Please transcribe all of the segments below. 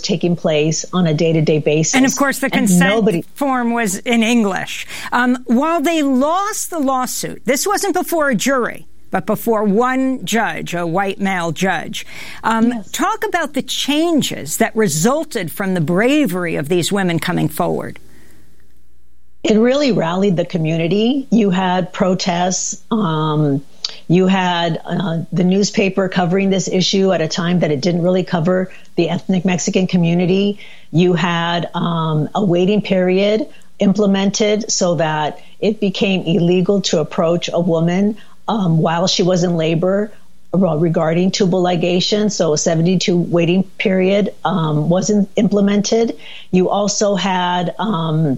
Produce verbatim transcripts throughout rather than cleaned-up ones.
taking place on a day-to-day basis. And of course, the consent nobody- form was in English. Um, while they lost the lawsuit, this wasn't before a jury, but before one judge, a white male judge. Um, yes. Talk about the changes that resulted from the bravery of these women coming forward. It really rallied the community. You had protests. Um, you had uh, the newspaper covering this issue at a time that it didn't really cover the ethnic Mexican community. You had um, a waiting period implemented so that it became illegal to approach a woman um, while she was in labor regarding tubal ligation. So a seventy-two waiting period um, wasn't implemented. You also had um,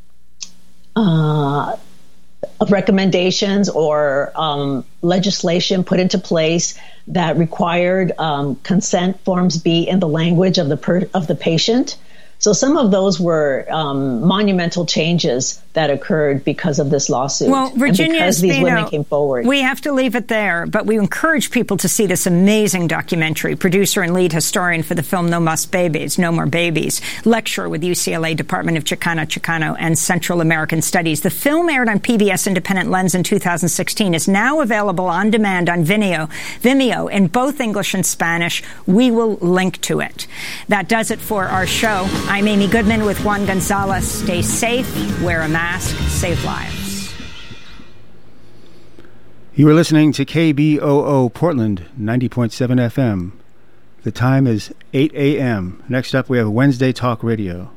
Uh, of recommendations or um, legislation put into place that required um, consent forms be in the language of the per- of the patient. So some of those were um, monumental changes that occurred because of this lawsuit. Well, Virginia and because Espino, these women came forward. We have to leave it there, but we encourage people to see this amazing documentary. Producer and lead historian for the film No Mas Babies, No More Babies, lecturer with U C L A Department of Chicano, Chicano, and Central American Studies. The film aired on P B S Independent Lens in two thousand sixteen. Is now available on demand on Vimeo, Vimeo in both English and Spanish. We will link to it. That does it for our show. I'm Amy Goodman with Juan Gonzalez. Stay safe, wear a mask, save lives. You are listening to K B O O Portland, ninety point seven F M. The time is eight a.m. Next up, we have Wednesday Talk Radio.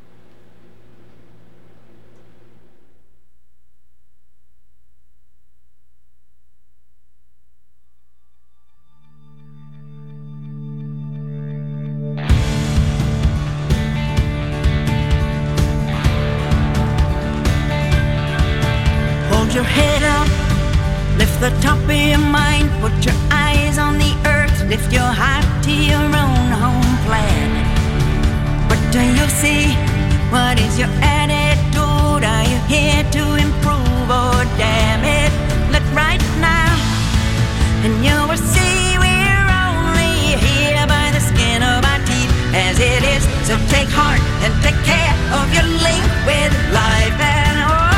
Your head up, lift the top of your mind, put your eyes on the earth, lift your heart to your own home planet. What do you see? What is your attitude? Are you here to improve or damn it? Look right now, and you will see we're only here by the skin of our teeth as it is. So take heart and take care of your link with life and oh,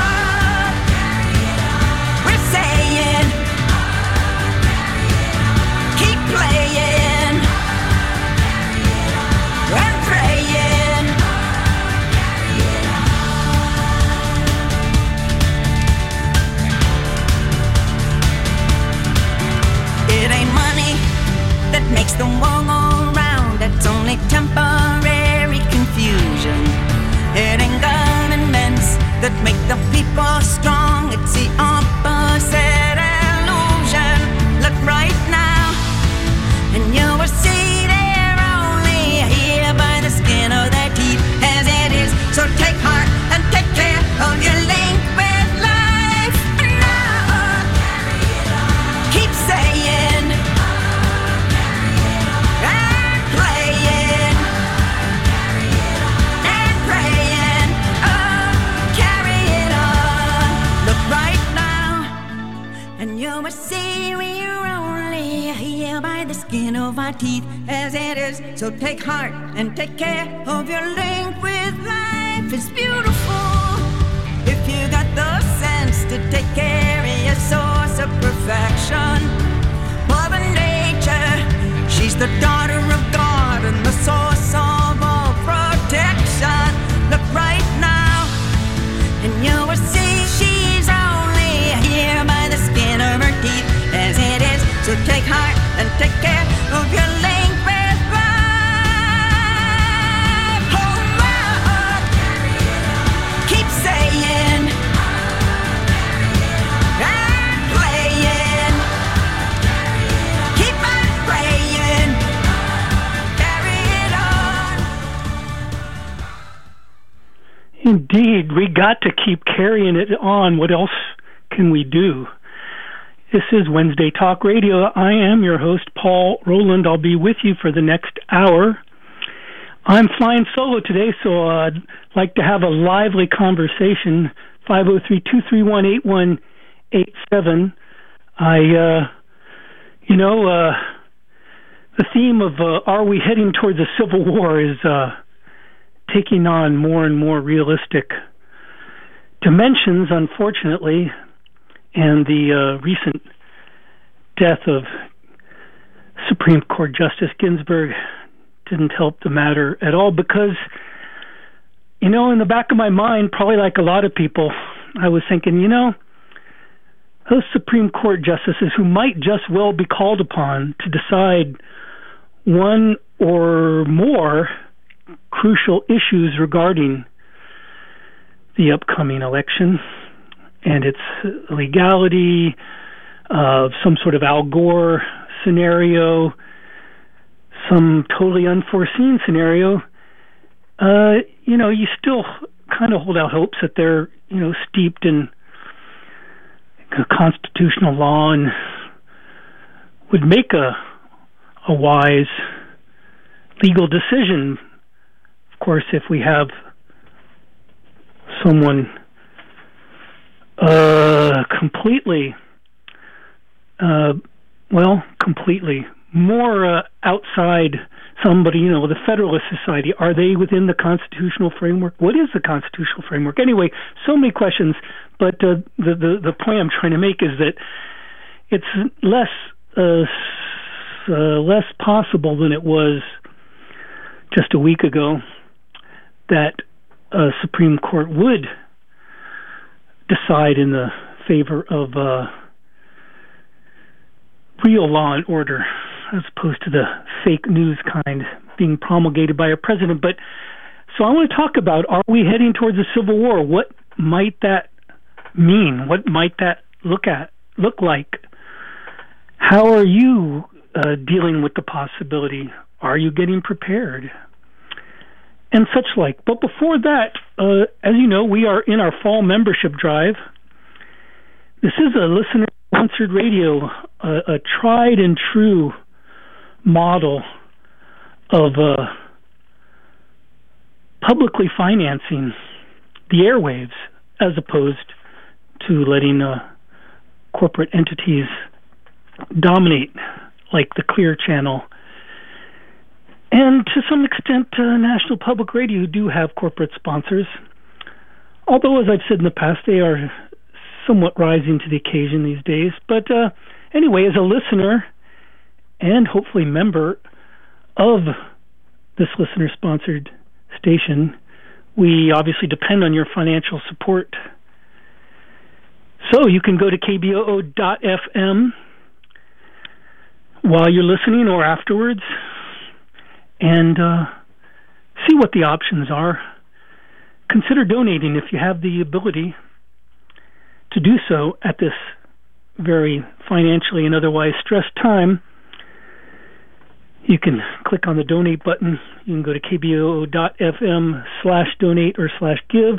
playing and praying. It ain't money that makes the world go round. It's only temporary confusion. It ain't governments that make the people strong. It's the opposite illusion. Look right now, and you will see they're only here by the skin of their teeth as it is. So take heart and take care of your link with life. Now, keep saying and playing and praying. Oh, carry it on. Look right now, and you will see we're only here by the skin of our teeth as it is. So take heart and take care of your link with life. It's beautiful if you got the sense to take care of your source of perfection. Mother Nature, she's the daughter of God and the source of all protection. Look right now, and you will see she's only here by the skin of her teeth as it is. So take heart and take care of your link with life. Oh, wow. Keep saying and playing. Keep on praying. Carry it on. Indeed, we got to keep carrying it on. What else can we do? This is Wednesday Talk Radio. I am your host, Paul Rowland. I'll be with you for the next hour. I'm flying solo today, so I'd like to have a lively conversation. five oh three, two three one, eight one eight seven. I, uh, you know, uh, the theme of uh, are we heading towards a civil war is uh, taking on more and more realistic dimensions, unfortunately, and the uh, recent death of Supreme Court Justice Ginsburg didn't help the matter at all, because, you know, in the back of my mind, probably like a lot of people, I was thinking, you know, those Supreme Court justices who might just well be called upon to decide one or more crucial issues regarding the upcoming election and its legality, of uh, some sort of Al Gore scenario, some totally unforeseen scenario, uh, you know, you still kind of hold out hopes that they're, you know, steeped in constitutional law and would make a a wise legal decision. Of course, if we have someone uh, completely, uh, well, completely more uh, outside somebody, you know, the Federalist Society, are they within the constitutional framework? What is the constitutional framework? Anyway, so many questions, but uh, the, the, the point I'm trying to make is that it's less uh, uh, less possible than it was just a week ago that a Supreme Court would decide in the favor of uh, real law and order, as opposed to the fake news kind being promulgated by a president. But so I want to talk about, are we heading towards a civil war? What might that mean? What might that look at look like? How are you uh, dealing with the possibility? Are you getting prepared? And such like. But before that, uh, as you know, we are in our fall membership drive. This is a listener-sponsored radio, a, a tried and true model of uh, publicly financing the airwaves, as opposed to letting uh, corporate entities dominate, like the Clear Channel. And to some extent, uh, National Public Radio do have corporate sponsors, although, as I've said in the past, they are somewhat rising to the occasion these days. But uh, anyway, as a listener and hopefully member of this listener-sponsored station, we obviously depend on your financial support. So you can go to K B O O dot F M while you're listening or afterwards and uh, see what the options are. Consider donating if you have the ability to do so at this very financially and otherwise stressed time. You can click on the donate button. You can go to K B O O dot F M slash donate or slash give.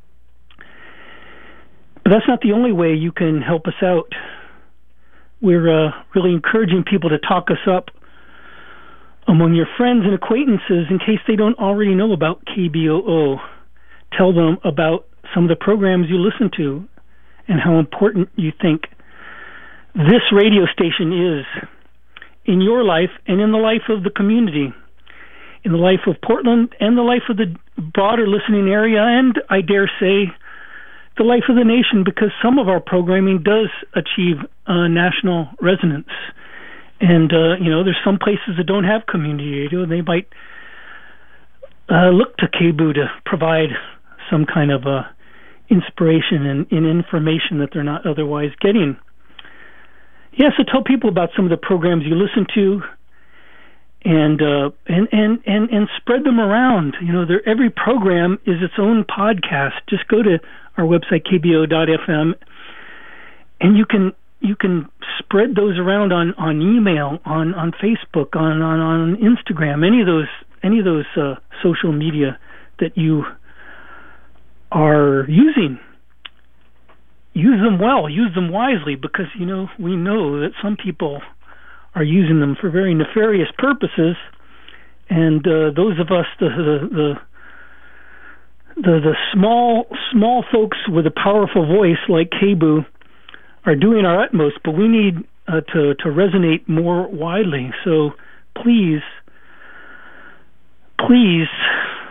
But that's not the only way you can help us out. We're uh, really encouraging people to talk us up among your friends and acquaintances in case they don't already know about K B O O. Tell them about some of the programs you listen to and how important you think this radio station is in your life and in the life of the community, in the life of Portland and the life of the broader listening area, and I dare say the life of the nation, because some of our programming does achieve uh, national resonance. And, uh, you know, there's some places that don't have community radio. They might uh, look to K B O O to provide some kind of uh, inspiration and, and information that they're not otherwise getting. Yeah, so tell people about some of the programs you listen to, and uh, and, and, and and spread them around. You know, every program is its own podcast. Just go to our website, K B O O dot F M, and you can you can spread those around on, on email, on, on Facebook, on, on, on Instagram, any of those any of those uh, social media that you are using. Use them well, use them wisely, because, you know, we know that some people are using them for very nefarious purposes, and uh, those of us, the the, the the the small small folks with a powerful voice like K B O O, are doing our utmost, but we need uh, to to resonate more widely. So please, please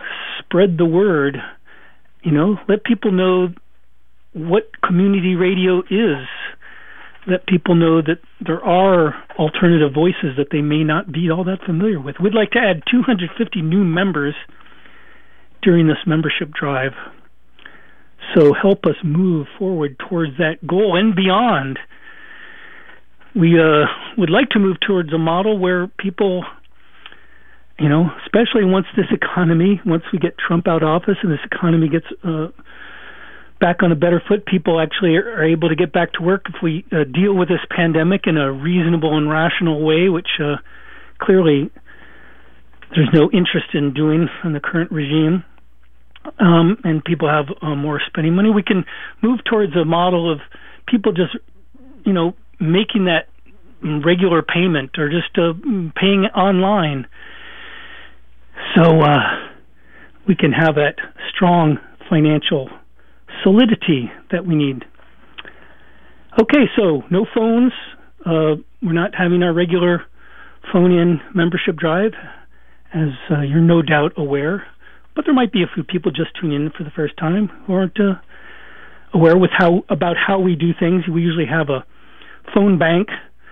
spread the word. You know, let people know what community radio is. Let people know that there are alternative voices that they may not be all that familiar with. We'd like to add two hundred fifty new members during this membership drive. So help us move forward towards that goal and beyond. We uh, would like to move towards a model where people, you know, especially once this economy, once we get Trump out of office and this economy gets uh, back on a better foot, people actually are able to get back to work if we uh, deal with this pandemic in a reasonable and rational way, which uh, clearly there's no interest in doing in the current regime. Um, and people have uh, more spending money. We can move towards a model of people just, you know, making that regular payment or just uh, paying online. So uh, we can have that strong financial solidity that we need. Okay, so no phones. Uh, we're not having our regular phone-in membership drive, as uh, you're no doubt aware. But there might be a few people just tuning in for the first time who aren't uh, aware with how about how we do things. We usually have a phone bank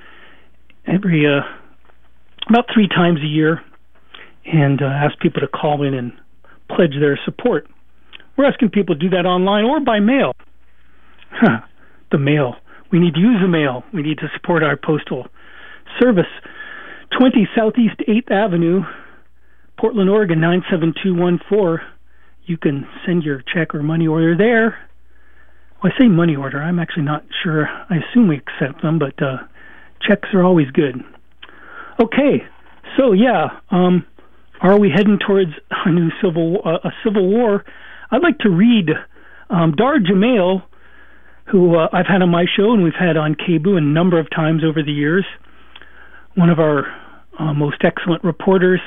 every uh, about three times a year, and uh, ask people to call in and pledge their support. We're asking people to do that online or by mail. Huh, the mail. We need to use the mail. We need to support our postal service. twenty Southeast eighth Avenue, Portland, Oregon, nine seven two one four. You can send your check or money order there. Well, I say money order. I'm actually not sure. I assume we accept them, but uh, checks are always good. Okay, so yeah, um, are we heading towards a new civil uh, a civil war? I'd like to read um, Dar Jamail, who uh, I've had on my show and we've had on K B O O a number of times over the years. One of our uh, most excellent reporters,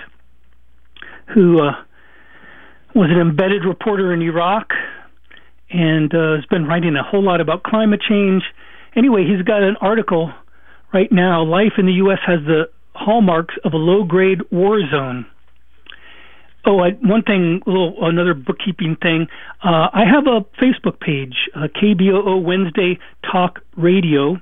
who uh, was an embedded reporter in Iraq and uh, has been writing a whole lot about climate change. Anyway, he's got an article right now, Life in the U S has the hallmarks of a low-grade war zone. Oh, I, one thing, a little, another bookkeeping thing. Uh, I have a Facebook page, uh, K B O O Wednesday Talk Radio.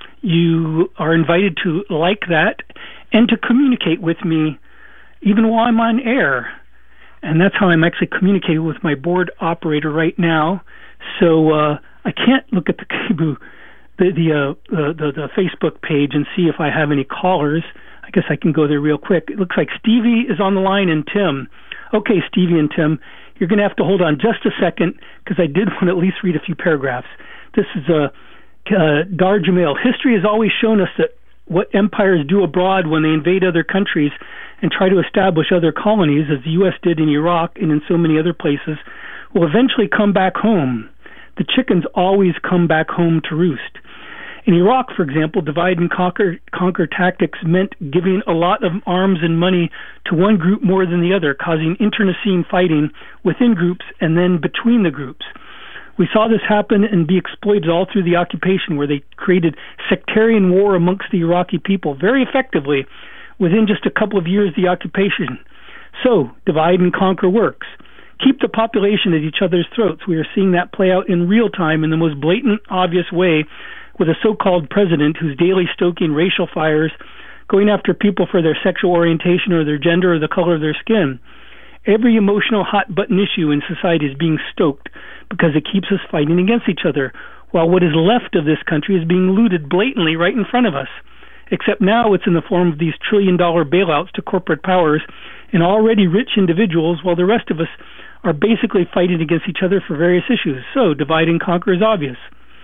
You are invited to like that and to communicate with me even while I'm on air. And that's how I'm actually communicating with my board operator right now. So uh, I can't look at the K B O O, the the, uh, uh, the the Facebook page and see if I have any callers. I guess I can go there real quick. It looks like Stevie is on the line and Tim. Okay, Stevie and Tim, you're going to have to hold on just a second because I did want to at least read a few paragraphs. This is a uh, Dar Jamail. History has always shown us that what empires do abroad when they invade other countries and try to establish other colonies, as the U S did in Iraq and in so many other places, will eventually come back home. The chickens always come back home to roost. In Iraq, for example, divide and conquer, conquer tactics meant giving a lot of arms and money to one group more than the other, causing internecine fighting within groups and then between the groups. We saw this happen and be exploited all through the occupation, where they created sectarian war amongst the Iraqi people very effectively within just a couple of years of the occupation. So, divide and conquer works. Keep the population at each other's throats. We are seeing that play out in real time in the most blatant, obvious way, with a so-called president who's daily stoking racial fires, going after people for their sexual orientation or their gender or the color of their skin. Every emotional hot-button issue in society is being stoked because it keeps us fighting against each other, while what is left of this country is being looted blatantly right in front of us. Except now it's in the form of these trillion-dollar bailouts to corporate powers and already rich individuals, while the rest of us are basically fighting against each other for various issues. So divide and conquer is obvious.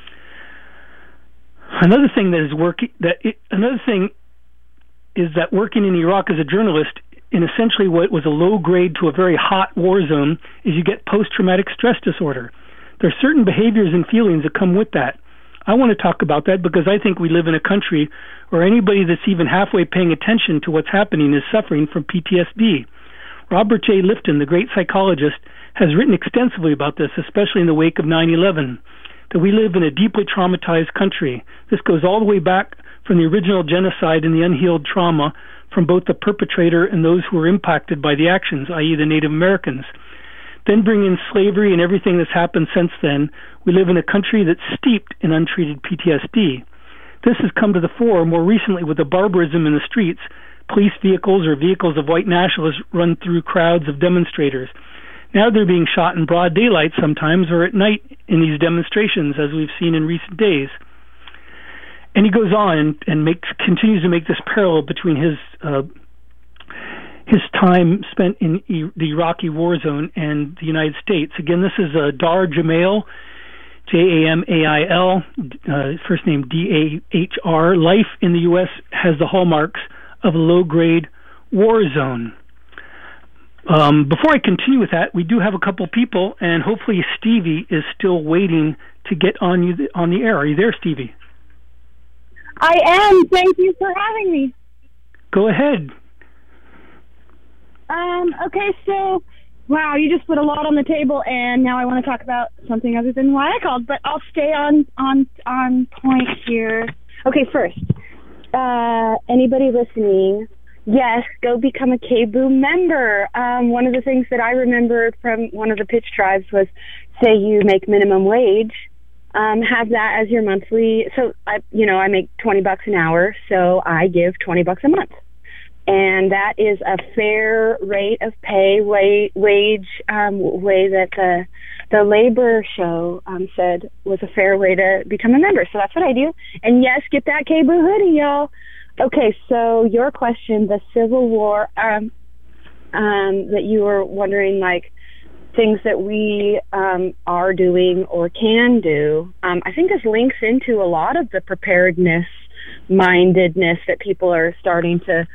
Another thing that is working, that it, another thing is that working in Iraq as a journalist in essentially what was a low grade to a very hot war zone is you get post-traumatic stress disorder. There are certain behaviors and feelings that come with that. I want to talk about that because I think we live in a country where anybody that's even halfway paying attention to what's happening is suffering from P T S D. Robert J. Lifton, the great psychologist, has written extensively about this, especially in the wake of nine eleven. That we live in a deeply traumatized country. This goes all the way back from the original genocide and the unhealed trauma from both the perpetrator and those who were impacted by the actions, that is the Native Americans. Then bring in slavery and everything that's happened since then. We live in a country that's steeped in untreated P T S D. This has come to the fore more recently with the barbarism in the streets. Police vehicles or vehicles of white nationalists run through crowds of demonstrators. Now they're being shot in broad daylight sometimes, or at night in these demonstrations, as we've seen in recent days. And he goes on and, and makes continues to make this parallel between his uh, his time spent in e- the Iraqi war zone and the United States. Again, this is uh, Dar Jamail, J A M A I L, uh, first name D A H R. Life in the U S has the hallmarks of a low-grade war zone. Um, before I continue with that, we do have a couple people, and hopefully Stevie is still waiting to get on you on the air. Are you there, Stevie? I am. Thank you for having me. Go ahead. Um, okay, so, wow, you just put a lot on the table, and now I want to talk about something other than why I called, but I'll stay on, on, on point here. Okay, first, uh, anybody listening, yes, go become a K B O O member. Um, one of the things that I remembered from one of the pitch tribes was, say you make minimum wage, um, have that as your monthly. So, I, you know, I make twenty bucks an hour, so I give twenty bucks a month. And that is a fair rate of pay, way, wage, um, way that the, the labor show, um, said was a fair way to become a member. So that's what I do. And yes, get that K B O O hoodie, y'all. Okay, so your question, the Civil War, um, um, that you were wondering, like, things that we um, are doing or can do, um, I think this links into a lot of the preparedness mindedness that people are starting to,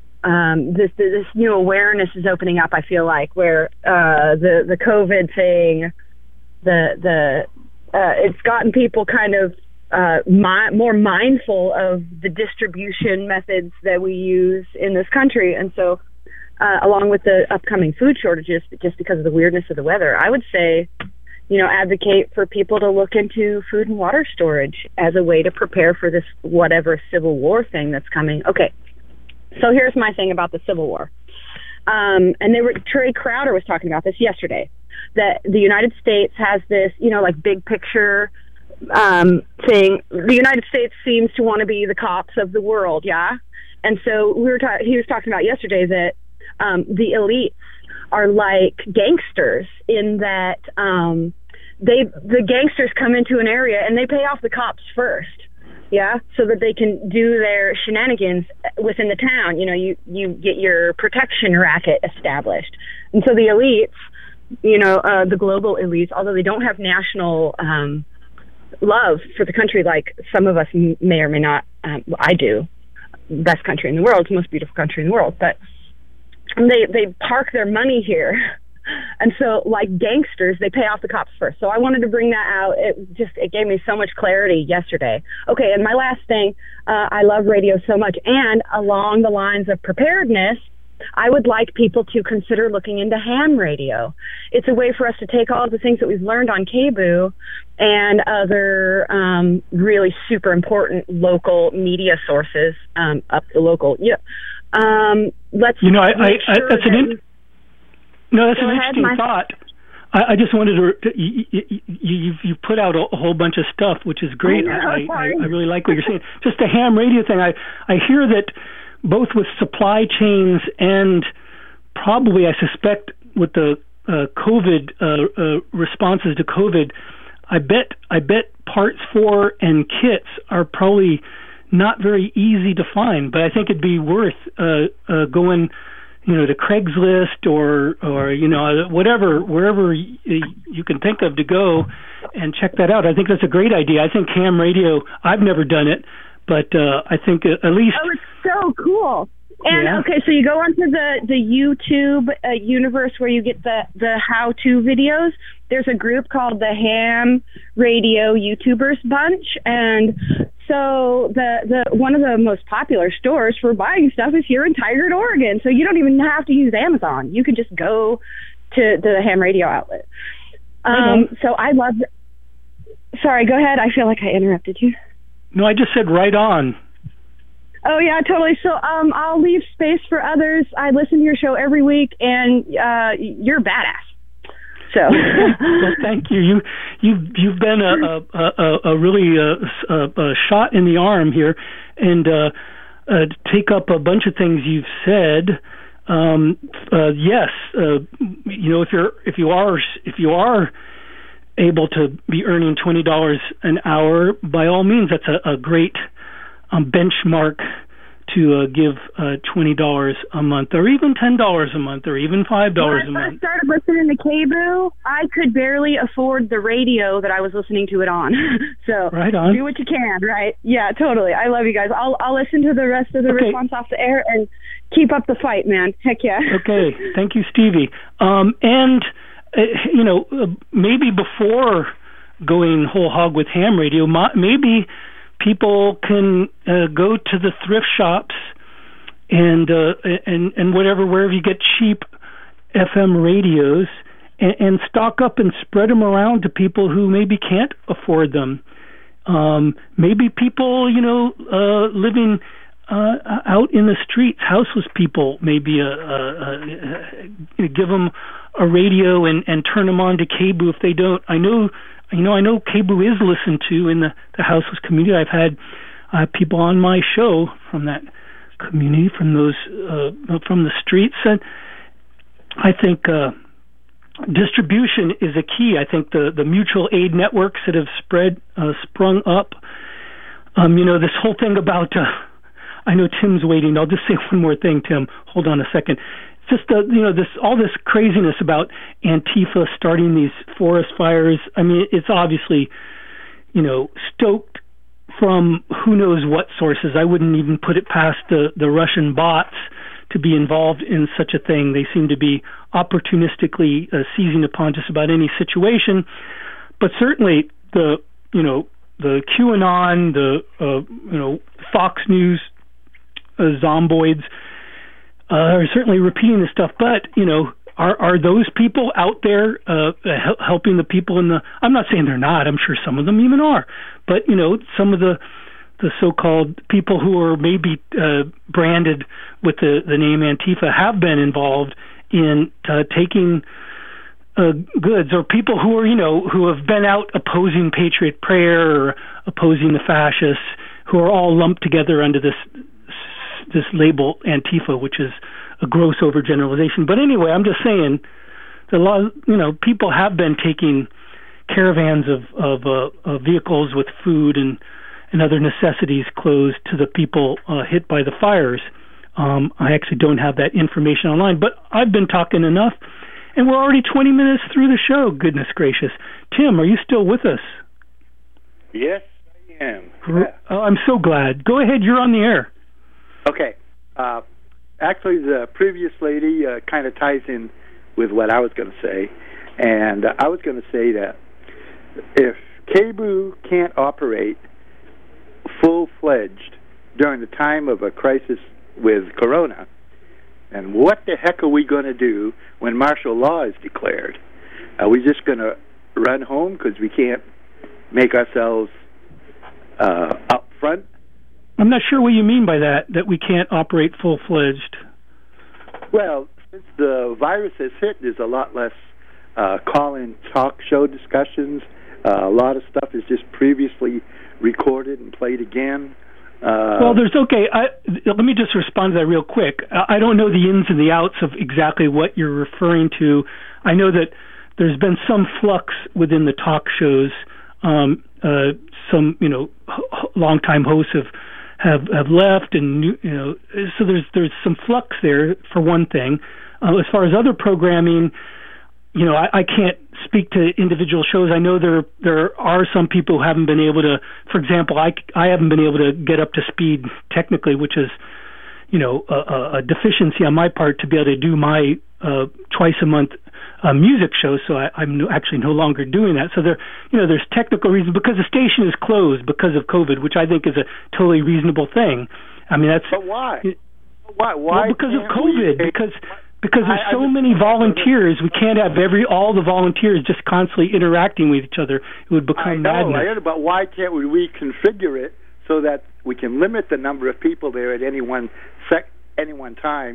um, this, this new awareness is opening up, I feel like, where uh, the, the COVID thing, the, the uh, it's gotten people kind of uh, mi- more mindful of the distribution methods that we use in this country. And so, Uh, along with the upcoming food shortages, just because of the weirdness of the weather, I would say, you know, advocate for people to look into food and water storage as a way to prepare for this whatever Civil War thing that's coming. Okay, so here's my thing about the Civil War. Um, and they were, Trey Crowder was talking about this yesterday, that the United States has this, you know, like big picture um, thing. The United States seems to want to be the cops of the world, yeah? And so we were ta- he was talking about yesterday that Um, the elites are like gangsters in that um, they the gangsters come into an area and they pay off the cops first, yeah, so that they can do their shenanigans within the town. You know, you, you get your protection racket established. And so the elites, you know, uh, the global elites, although they don't have national um, love for the country like some of us may or may not, um, well, I do, best country in the world, most beautiful country in the world, but They they park their money here. And so, like gangsters, they pay off the cops first. So I wanted to bring that out. It just, it gave me so much clarity yesterday. Okay, and my last thing, uh, I love radio so much. And along the lines of preparedness, I would like people to consider looking into ham radio. It's a way for us to take all of the things that we've learned on K B O O and other um, really super important local media sources um, up the local. Yeah. Um, let's. You know, I, I, I sure that's an in, no, that's an ahead, interesting my, thought. I, I just wanted to. You, you, you've you put out a, a whole bunch of stuff, which is great. Oh, no, I, I, sorry. I really like what you're saying. Just the ham radio thing. I I hear that both with supply chains and probably, I suspect, with the uh, COVID uh, uh, responses to COVID, I bet I bet parts for and kits are probably not very easy to find, but I think it'd be worth uh, uh, going, you know, to Craigslist or, or you know, whatever, wherever y- you can think of to go and check that out. I think that's a great idea. I think ham radio, I've never done it, but uh, I think at least... Oh, it's so cool. And, yeah. okay, so you go onto the, the YouTube uh, universe where you get the, the how-to videos. There's a group called the Ham Radio YouTubers Bunch, and so the, the one of the most popular stores for buying stuff is here in Tigard, Oregon. So you don't even have to use Amazon. You can just go to the Ham Radio outlet. Um, mm-hmm. So I love... Sorry, go ahead. I feel like I interrupted you. No, I just said right on. Oh, yeah, totally. So um, I'll leave space for others. I listen to your show every week, and uh, you're badass. So, well, thank you. You you've you've been a a, a, a really uh, a, a shot in the arm here, and uh, uh, take up a bunch of things you've said. Um, uh, yes, uh, you know, if you're if you are if you are able to be earning twenty dollars an hour, by all means, that's a, a great um, benchmark to uh, give uh, twenty dollars a month, or even ten dollars a month, or even five dollars a month. When I first started listening to K B O O, I could barely afford the radio that I was listening to it on. So right on. Do what you can, right? Yeah, totally. I love you guys. I'll I'll listen to the rest of the okay. response off the air and keep up the fight, man. Heck yeah. Okay, thank you, Stevie. Um, and uh, you know, uh, maybe before going whole hog with ham radio, maybe people can uh, go to the thrift shops and uh, and and whatever wherever you get cheap F M radios and, and stock up and spread them around to people who maybe can't afford them. Um, maybe people, you know, uh, living uh, out in the streets, houseless people, maybe uh, uh, uh, give them a radio and, and turn them on to K B O O if they don't. I know. You know, I know K B O O is listened to in the, the houseless community. I've had uh, people on my show from that community, from those uh, from the streets, and I think uh, distribution is a key. I think the, the mutual aid networks that have spread uh, sprung up. Um, you know, this whole thing about. Uh, I know Tim's waiting. I'll just say one more thing, Tim. Hold on a second. Just uh, you know, this all this craziness about Antifa starting these forest fires. I mean, it's obviously, you know, stoked from who knows what sources. I wouldn't even put it past the, the Russian bots to be involved in such a thing. They seem to be opportunistically uh, seizing upon just about any situation. But certainly the, you know, the QAnon, the, uh, you know, Fox News uh, zomboids, Uh, are certainly repeating this stuff, but, you know, are are those people out there uh, hel- helping the people in the... I'm not saying they're not. I'm sure some of them even are. But, you know, some of the the so-called people who are maybe uh, branded with the, the name Antifa have been involved in uh, taking uh, goods, or people who are, you know, who have been out opposing Patriot Prayer or opposing the fascists, who are all lumped together under this this label Antifa, which is a gross overgeneralization. But anyway, I'm just saying, the law, you know, people have been taking caravans of of, uh, of vehicles with food and, and other necessities, clothes to the people uh, hit by the fires. Um, I actually don't have that information online, but I've been talking enough, and we're already twenty minutes through the show. Goodness gracious, Tim, are you still with us? Yes, I am. Oh, I'm so glad. Go ahead, you're on the air. Okay. Uh, actually, the previous lady uh, kind of ties in with what I was going to say. And uh, I was going to say that if K B O O can't operate full-fledged during the time of a crisis with Corona, and what the heck are we going to do when martial law is declared? Are we just going to run home because we can't make ourselves uh, up front? I'm not sure what you mean by that, that we can't operate full-fledged. Well, since the virus has hit, there's a lot less uh, call-in talk show discussions. Uh, a lot of stuff is just previously recorded and played again. Uh, well, there's, okay, I, let me just respond to that real quick. I don't know the ins and the outs of exactly what you're referring to. I know that there's been some flux within the talk shows. Um, uh, some, you know, h- longtime hosts have have have left, and you know, so there's there's some flux there for one thing. Uh, as far as other programming, you know, I, I can't speak to individual shows. I know there there are some people who haven't been able to. For example, I I haven't been able to get up to speed technically, which is, you know, a, a deficiency on my part to be able to do my uh, twice a month uh, music show. So I, I'm no, actually no longer doing that. So there, you know, there's technical reasons because the station is closed because of COVID, which I think is a totally reasonable thing. I mean, that's. But why? Why? Why? Well, because of COVID. We, because because there's I, so I, many volunteers. We can't have every all the volunteers just constantly interacting with each other. It would become I know, madness. I know, but why can't we reconfigure it so that we can limit the number of people there at any one sec, any one time,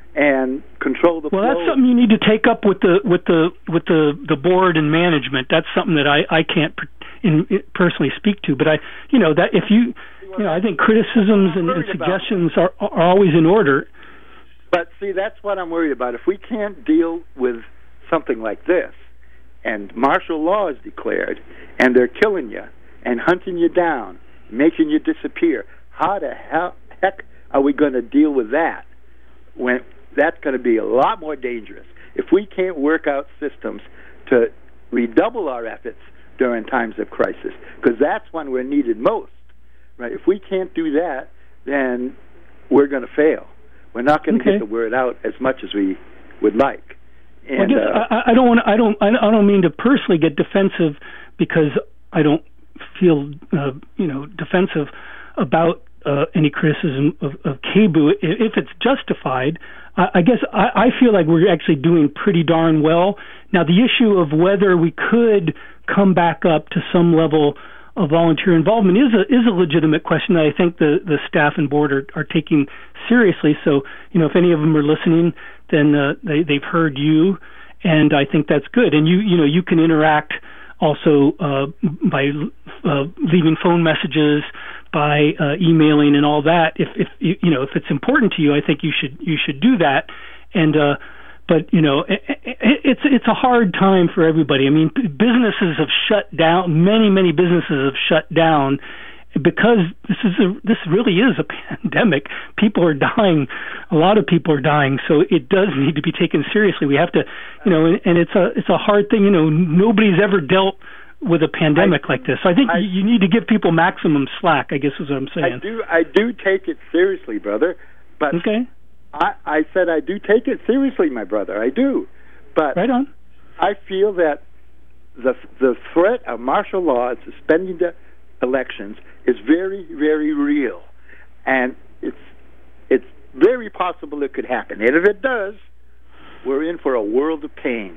and control the well, flow. Well, that's something you need to take up with the with the with the, the board and management. That's something that I, I can't in, in personally speak to. But I, you know, that if you, you know, I think criticisms and, and suggestions are are always in order. But see, that's what I'm worried about. If we can't deal with something like this, and martial law is declared, and they're killing you and hunting you down, making you disappear, how the hell, heck are we going to deal with that? When that's going to be a lot more dangerous. If we can't work out systems to redouble our efforts during times of crisis, because that's when we're needed most, right? If we can't do that, then we're going to fail. We're not going to okay. get the word out as much as we would like. And, well, I guess uh, I, I don't want. I don't. I don't mean to personally get defensive because I don't feel, uh, you know, defensive about uh, any criticism of, of K B U. If it's justified, I, I guess I, I feel like we're actually doing pretty darn well. Now, the issue of whether we could come back up to some level of volunteer involvement is a is a legitimate question that I think the, the staff and board are, are taking seriously. So, you know, if any of them are listening, then uh, they they've heard you, and I think that's good. And you you know you can interact also uh, by uh, leaving phone messages, by uh, emailing, and all that. If if you know if it's important to you, I think you should you should do that. And uh, but you know it, it, it's it's a hard time for everybody. I mean, businesses have shut down. Many many businesses have shut down because this is a, this really is a pandemic. People are dying. A lot of people are dying. So it does need to be taken seriously. We have to, you know, and it's a it's a hard thing. You know, nobody's ever dealt with a pandemic I, like this. So I think I, you need to give people maximum slack, I guess is what I'm saying. I do I do take it seriously, brother. But okay. I, I said I do take it seriously, my brother. I do. But right on. I feel that the the threat of martial law and suspending the elections is very, very real. And it's it's very possible it could happen. And if it does, we're in for a world of pain.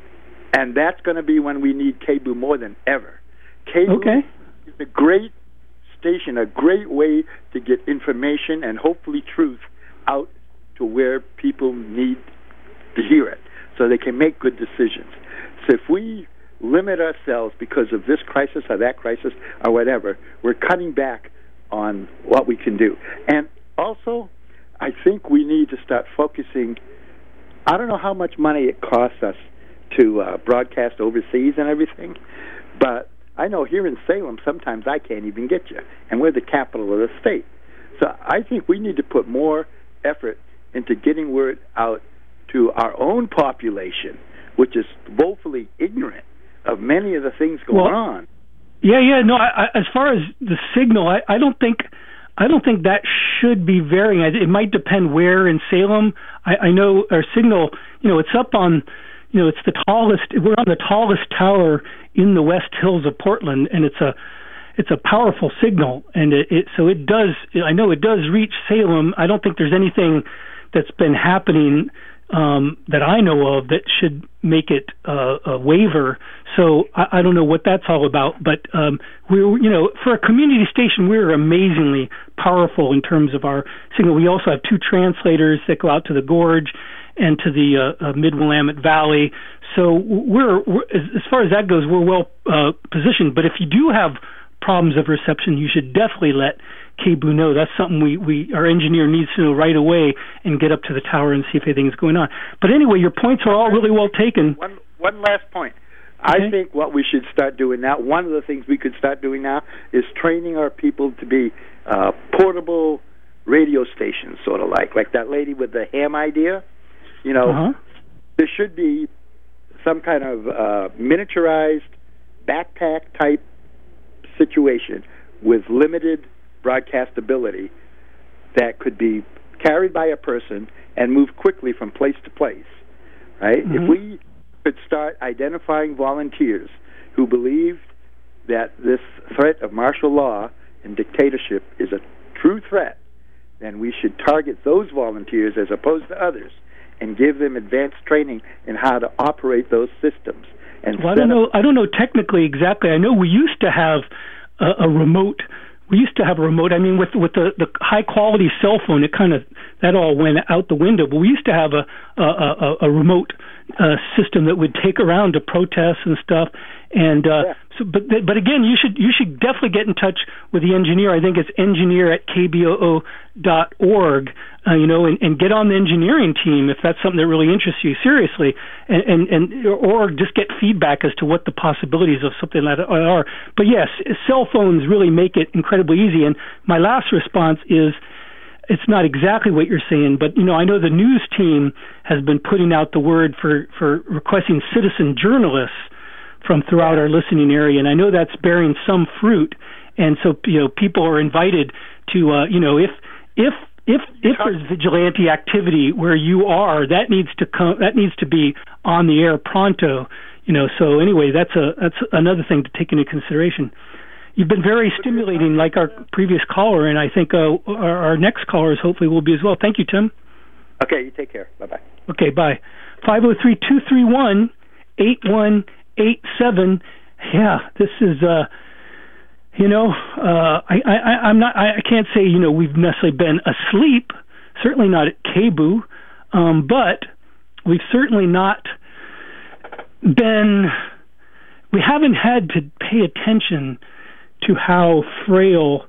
And that's going to be when we need K B U more than ever. K B U okay. is a great station, a great way to get information and hopefully truth out to where people need to hear it so they can make good decisions. So if we limit ourselves because of this crisis or that crisis or whatever, we're cutting back on what we can do. And also, I think we need to start focusing. I don't know how much money it costs us to uh, broadcast overseas and everything, but I know here in Salem sometimes I can't even get you, and we're the capital of the state. So I think we need to put more effort into getting word out to our own population, which is woefully ignorant of many of the things going well, on. Yeah, yeah. No, I, I, as far as the signal, I, I don't think I don't think that should be varying. It might depend where in Salem. I, I know our signal. You know, it's up on. You know, it's the tallest. We're on the tallest tower in the West Hills of Portland, and it's a it's a powerful signal. And it, it so it does. I know it does reach Salem. I don't think there's anything that's been happening um, that I know of that should make it uh, a waiver. So I, I don't know what that's all about. But um, we're, you know, for a community station, we're amazingly powerful in terms of our signal. We also have two translators that go out to the gorge and to the uh, uh, Mid-Willamette Valley. So we're, we're as, as far as that goes, we're well uh, positioned. But if you do have problems of reception, you should definitely let K B U know. That's something we, we our engineer needs to know right away and get up to the tower and see if anything's going on. But anyway, your points are all really well taken. One one last point. Okay. I think what we should start doing now, one of the things we could start doing now is training our people to be uh, portable radio stations, sort of like, like that lady with the ham idea. You know, uh-huh. there should be some kind of uh, miniaturized backpack-type situation with limited broadcastability that could be carried by a person and move quickly from place to place, right? Mm-hmm. If we could start identifying volunteers who believed that this threat of martial law and dictatorship is a true threat, then we should target those volunteers as opposed to others and give them advanced training in how to operate those systems. And well, I don't know. I don't know technically exactly. I know we used to have a, a remote. We used to have a remote. I mean, with with the, the high quality cell phone, it kind of that all went out the window. But we used to have a a, a, a remote uh, system that would take around to protests and stuff. And uh, yeah. so, but but again, you should you should definitely get in touch with the engineer. I think it's engineer at k b o o dot org. Uh, you know, and, and get on the engineering team if that's something that really interests you seriously, and, and, and or just get feedback as to what the possibilities of something like that are. But yes, cell phones really make it incredibly easy. And my last response is, it's not exactly what you're saying, but you know, I know the news team has been putting out the word for, for requesting citizen journalists from throughout our listening area, and I know that's bearing some fruit. And so, you know, people are invited to, uh, you know, if if If if there's vigilante activity where you are, that needs to come. That needs to be on the air pronto. You know. So anyway, that's a that's another thing to take into consideration. You've been very stimulating, like our previous caller, and I think uh, our, our next callers hopefully will be as well. Thank you, Tim. Okay, you take care. Bye bye. Okay, bye. Five zero three two three one eight one eight seven. Yeah, this is. Uh, You know, uh, I, I, I'm not. I can't say you know we've necessarily been asleep. Certainly not at K B U, um, but we've certainly not been. We haven't had to pay attention to how frail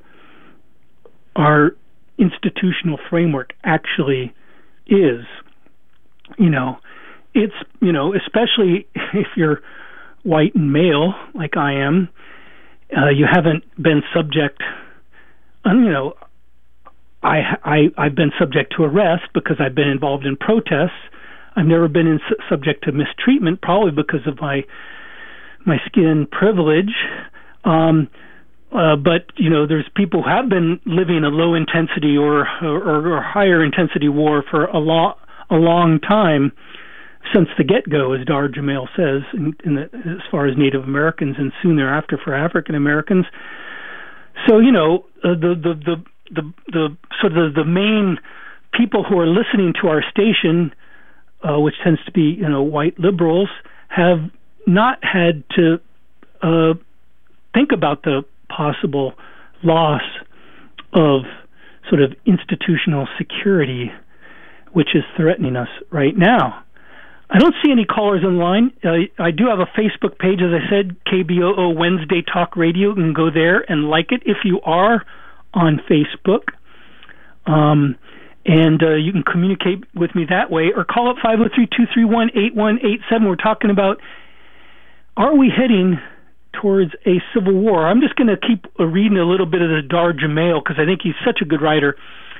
our institutional framework actually is. You know, it's you know, especially if you're white and male like I am. Uh, you haven't been subject, um, you know, I, I, I've been subject to arrest because I've been involved in protests. I've never been in, subject to mistreatment, probably because of my my skin privilege. Um, uh, but, you know, there's people who have been living a low-intensity or, or, or higher-intensity war for a, lo- a long time, since the get-go, as Dar Jamail says, in, in the, as far as Native Americans, and soon thereafter for African Americans. So, you know, uh, the, the the the the sort of the, the main people who are listening to our station, uh, which tends to be, you know, white liberals, have not had to uh, think about the possible loss of sort of institutional security, which is threatening us right now. I don't see any callers online. Uh, I do have a Facebook page, as I said, K B O O Wednesday Talk Radio. You can go there and like it if you are on Facebook. Um, and uh, you can communicate with me that way, or call up five oh three, two three one, eight one eight seven. We're talking about, are we heading towards a civil war? I'm just going to keep reading a little bit of the Dar Jamail because I think he's such a good writer.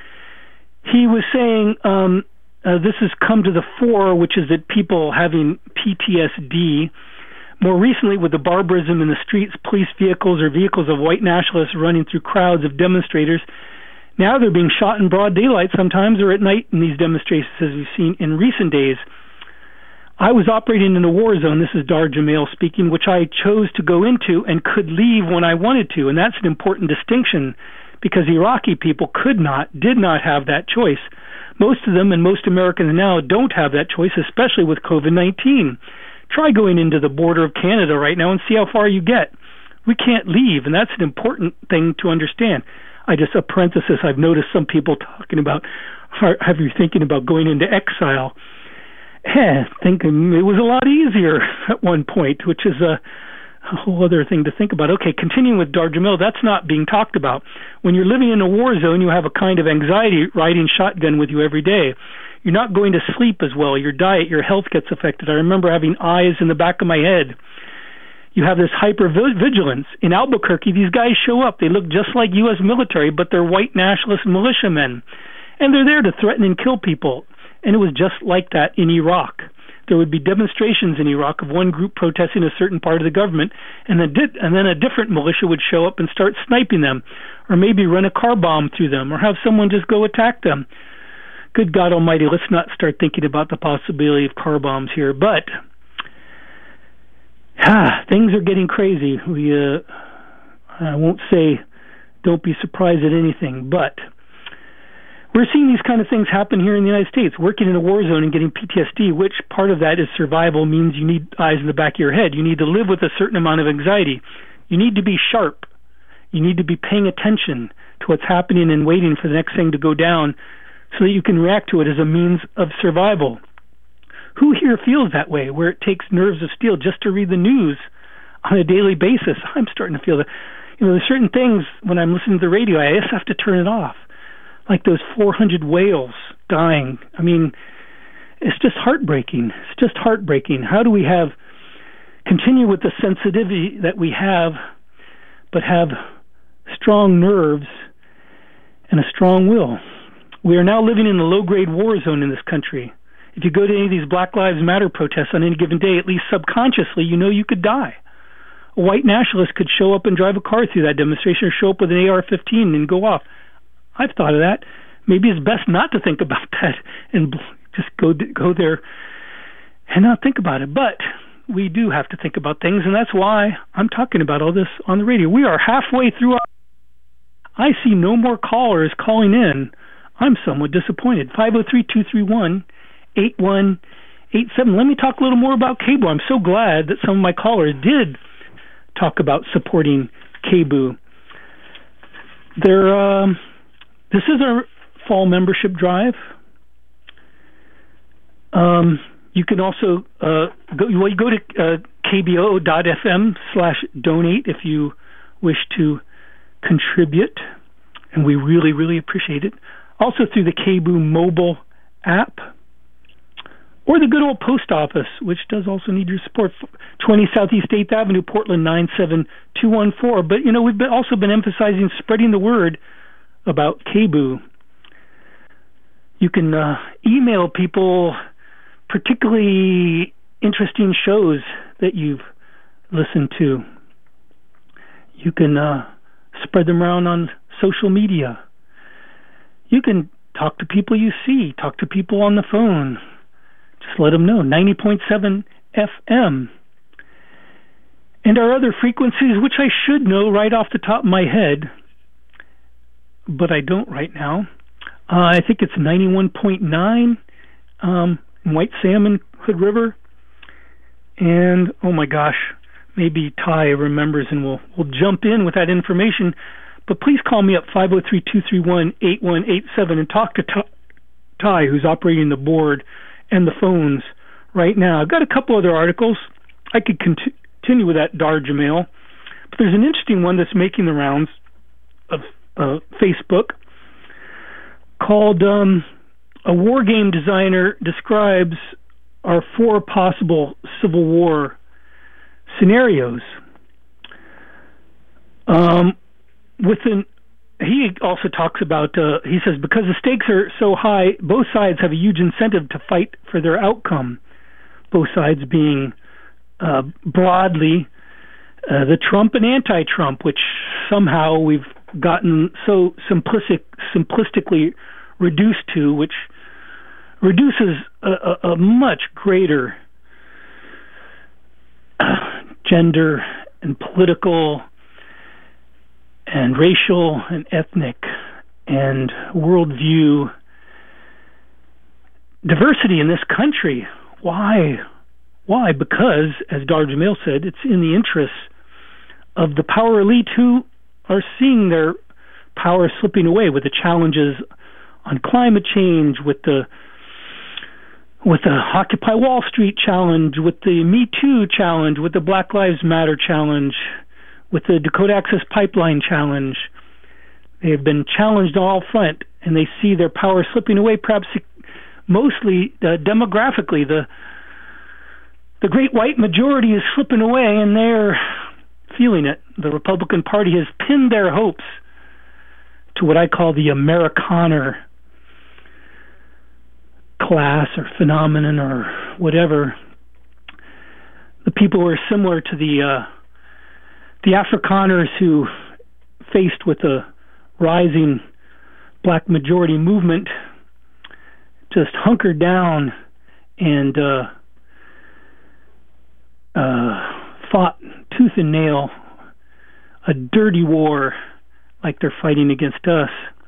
He was saying... Um, Uh, this has come to the fore, which is that people having P T S D, more recently with the barbarism in the streets, police vehicles or vehicles of white nationalists running through crowds of demonstrators. Now they're being shot in broad daylight sometimes, or at night in these demonstrations, as we've seen in recent days. I was operating in a war zone, this is Dar Jamail speaking, which I chose to go into and could leave when I wanted to, and that's an important distinction because Iraqi people could not, did not have that choice. Most of them and most Americans now don't have that choice, especially with COVID nineteen. Try going into the border of Canada right now and see how far you get. We can't leave, and that's an important thing to understand. I just, a parenthesis, I've noticed some people talking about, have you thinking about going into exile? Eh, thinking it was a lot easier at one point, which is a, a whole other thing to think about. Okay, continuing with Dar Jamail, that's not being talked about. When you're living in a war zone, you have a kind of anxiety riding shotgun with you every day. You're not going to sleep as well. Your diet, your health gets affected. I remember having eyes in the back of my head. You have this hyper-vigilance. In Albuquerque, these guys show up. They look just like U S military, but they're white nationalist militiamen. And they're there to threaten and kill people. And it was just like that in Iraq. There would be demonstrations in Iraq of one group protesting a certain part of the government, and then, did, and then a different militia would show up and start sniping them, or maybe run a car bomb through them, or have someone just go attack them. Good God Almighty, let's not start thinking about the possibility of car bombs here. But ah, things are getting crazy. We, uh, I won't say don't be surprised at anything, but we're seeing these kind of things happen here in the United States. Working in a war zone and getting P T S D, which part of that is survival, means you need eyes in the back of your head. You need to live with a certain amount of anxiety. You need to be sharp. You need to be paying attention to what's happening and waiting for the next thing to go down so that you can react to it as a means of survival. Who here feels that way, where it takes nerves of steel just to read the news on a daily basis? I'm starting to feel that. You know, there's certain things when I'm listening to the radio, I just have to turn it off. Like those four hundred whales dying. I mean, it's just heartbreaking. It's just heartbreaking. How do we have, continue with the sensitivity that we have, but have strong nerves and a strong will? We are now living in a low-grade war zone in this country. If you go to any of these Black Lives Matter protests on any given day, at least subconsciously, you know you could die. A white nationalist could show up and drive a car through that demonstration, or show up with an A R fifteen and go off. I've thought of that. Maybe it's best not to think about that and just go go there and not think about it. But we do have to think about things, and that's why I'm talking about all this on the radio. We are halfway through our... I see no more callers calling in. I'm somewhat disappointed. five oh three, two three one, eight one eight seven. Let me talk a little more about K B O O. I'm so glad that some of my callers did talk about supporting K B O O. There, um, this is our fall membership drive. Um, you can also uh, go, well, you go to uh, kboo.fm slash donate if you wish to contribute, and we really, really appreciate it. Also through the K B O O mobile app, or the good old post office, which does also need your support. twenty Southeast eighth Avenue, Portland, nine seven two one four. But, you know, we've been also been emphasizing spreading the word about K B O O. You can uh, email people particularly interesting shows that you've listened to. You can uh, spread them around on social media. You can talk to people you see, talk to people on the phone. Just let them know. ninety point seven F M. And our other frequencies, which I should know right off the top of my head, but I don't right now. Uh, I think it's ninety-one point nine um, in White Salmon, Hood River. And, oh my gosh, maybe Ty remembers and we'll, we'll jump in with that information. But please call me up, five oh three, two three one, eight one eight seven, and talk to Ty, who's operating the board and the phones right now. I've got a couple other articles. I could cont- continue with that Dar Jamail, but there's an interesting one that's making the rounds of uh, Facebook called um, A War Game Designer Describes Our Four Possible Civil War Scenarios. Um, within He also talks about, uh, he says, because the stakes are so high, both sides have a huge incentive to fight for their outcome. Both sides being uh, broadly uh, the Trump and anti-Trump, which somehow we've gotten so simplistic, simplistically reduced to, which reduces a, a, a much greater uh, gender and political and racial and ethnic and worldview diversity in this country. Why? Why? Because, as Dar Jamail said, it's in the interests of the power elite who are seeing their power slipping away with the challenges on climate change, with the with the Occupy Wall Street challenge, with the Me Too challenge, with the Black Lives Matter challenge, with the Dakota Access Pipeline challenge. They have been challenged on all front, and they see their power slipping away, perhaps mostly uh, demographically. The the great white majority is slipping away, and they're feeling it. The Republican Party has pinned their hopes to what I call the Amerikaner class or phenomenon or whatever. The people who are similar to the uh, the Afrikaners who, faced with a rising black majority movement, just hunkered down and uh, uh, fought tooth and nail a dirty war like they're fighting against us.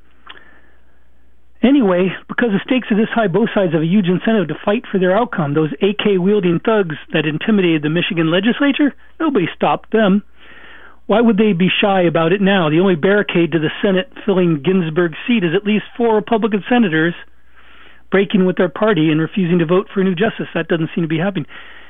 Anyway, because the stakes are this high, both sides have a huge incentive to fight for their outcome. Those A K-wielding thugs that intimidated the Michigan legislature, nobody stopped them. Why would they be shy about it now? The only barricade to the Senate filling Ginsburg's seat is at least four Republican senators breaking with their party and refusing to vote for new justice. That doesn't seem to be happening.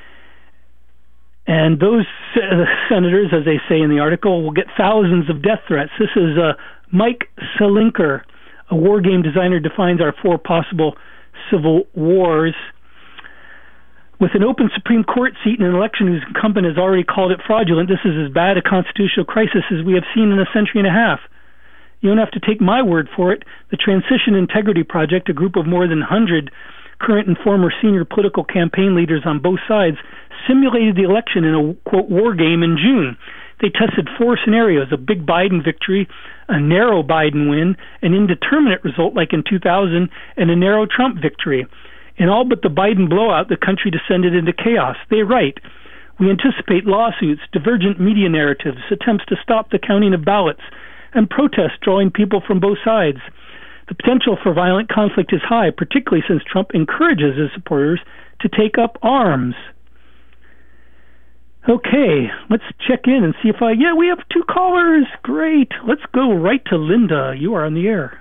And those uh, senators, as they say in the article, will get thousands of death threats. This is uh, Mike Selinker, a war game designer, defines our four possible civil wars. With an open Supreme Court seat in an election whose incumbent has already called it fraudulent, this is as bad a constitutional crisis as we have seen in a century and a half. You don't have to take my word for it. The Transition Integrity Project, a group of more than one hundred current and former senior political campaign leaders on both sides, simulated the election in a, quote, war game in June. They tested four scenarios: a big Biden victory, a narrow Biden win, an indeterminate result like in two thousand, and a narrow Trump victory. In all but the Biden blowout, the country descended into chaos. They write, "We anticipate lawsuits, divergent media narratives, attempts to stop the counting of ballots, and protests drawing people from both sides. The potential for violent conflict is high, particularly since Trump encourages his supporters to take up arms." Okay, let's check in and see if I... Yeah, we have two callers. Great. Let's go right to Linda. You are on the air.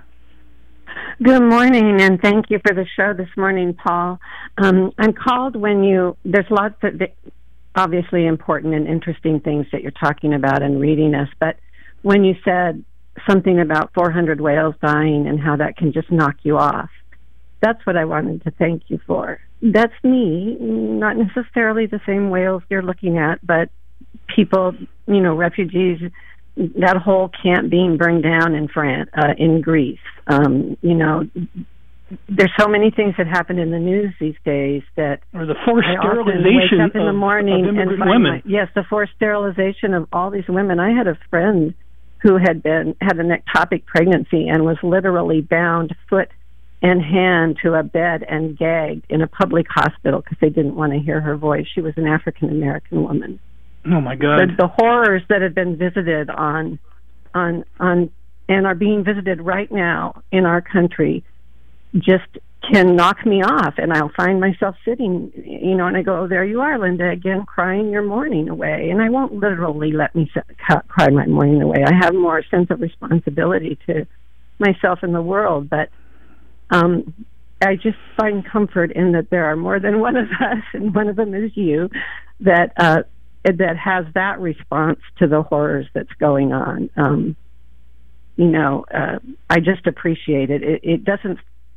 Good morning, and thank you for the show this morning, Paul. Um, I'm called when you... There's lots of obviously important and interesting things that you're talking about and reading us, but when you said something about four hundred whales dying and how that can just knock you off, that's what I wanted to thank you for. That's me, not necessarily the same whales you're looking at, but people, you know, refugees, that whole camp being burned down in France, uh, in Greece. Um, you know, there's so many things that happen in the news these days that or the forced I sterilization wake up in the morning of, of and find women. My, yes, the forced sterilization of all these women. I had a friend who had been had an ectopic pregnancy and was literally bound foot and hand to a bed and gagged in a public hospital because they didn't want to hear her voice. She was an African-American woman. Oh, my God. The, the horrors that have been visited on, on, on, and are being visited right now in our country just can knock me off. And I'll find myself sitting, you know, and I go, oh, there you are, Linda, again, crying your morning away. And I won't literally let me cry my morning away. I have more sense of responsibility to myself and the world, but Um, I just find comfort in that there are more than one of us, and one of them is you, that uh, that has that response to the horrors that's going on. Um, you know, uh, I just appreciate it. it. It doesn't,